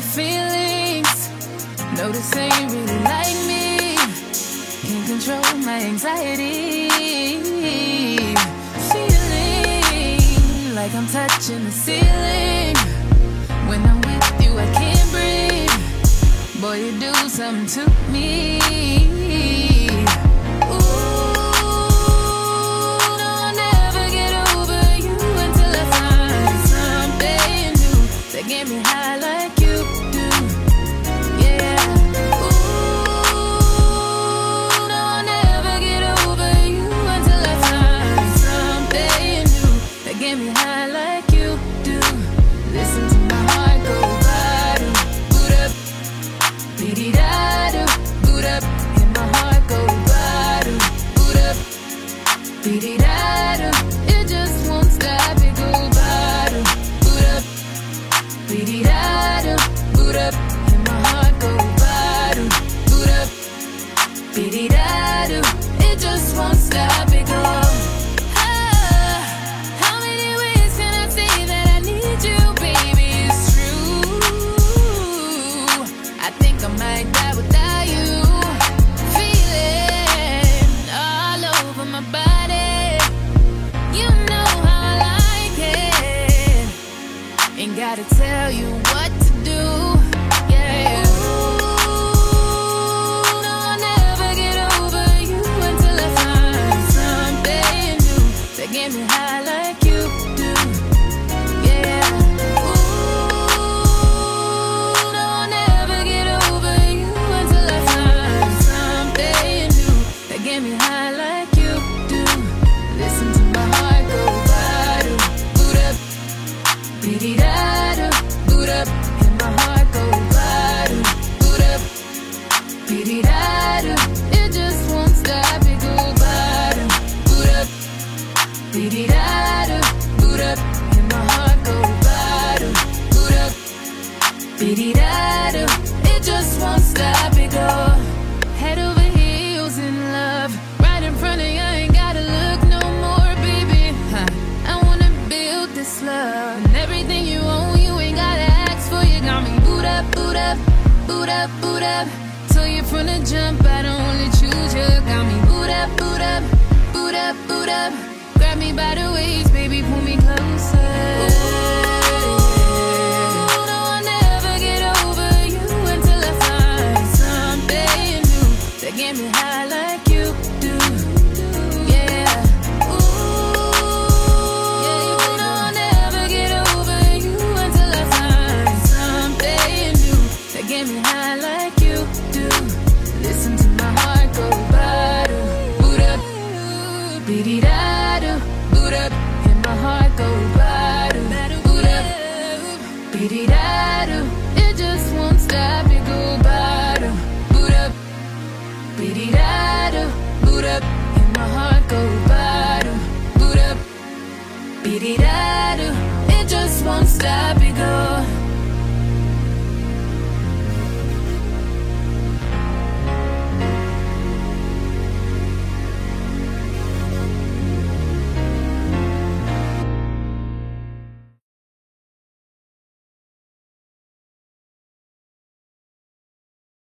feelings. No, this ain't really like me. Can't control my anxiety. Feeling like I'm touching the ceiling. When I'm with you, I can't breathe. Boy, you do something to me. Ooh, no, I'll never get over you until I find something new that get me high like you do. Yeah. Ooh, no, I'll never get over you until I find something new that get me high like you do. Listen to my heart go bottom, boot up, beat-it-da-do, boot up, and my heart go bottom, boot up, beat-it-da-do. It just won't stop, it go bottom, boot up, beat-it-da-do, boot up, and my heart go bottom, boot up, beat-it-da-do. It just won't stop, it go. How many ways can I say that I need you, baby? It's true. I think I might die without you. Feeling all over my body. You know how I like it. Ain't gotta tell you what to do. Yeah. Ooh, no, I'll never get over you until I find something new that get me high like you do. Yeah. Ooh, no, I'll never get over you until I find something new that get me high like you do. Listen to my heart go bottom, boot up, beat-it-da-do, boot up, and my heart go bottom, boot up, beat-it-da-do. It just won't stop, it go bottom, boot up, beat-it-da-do, boot up, and my heart go bottom, boot up, beat-it-da-do. It just won't stop, it go. Head over heels in love, right in front of you, I ain't gotta look no more, baby. I wanna build this love, and everything you own, you ain't gotta ask for. You got me boot up, boot up, boot up, boot up. So you from the jump, I don't only choose you. Got me boot up, boot up, boot up, boot up. Grab me by the waist, baby, pull me closer. Ooh.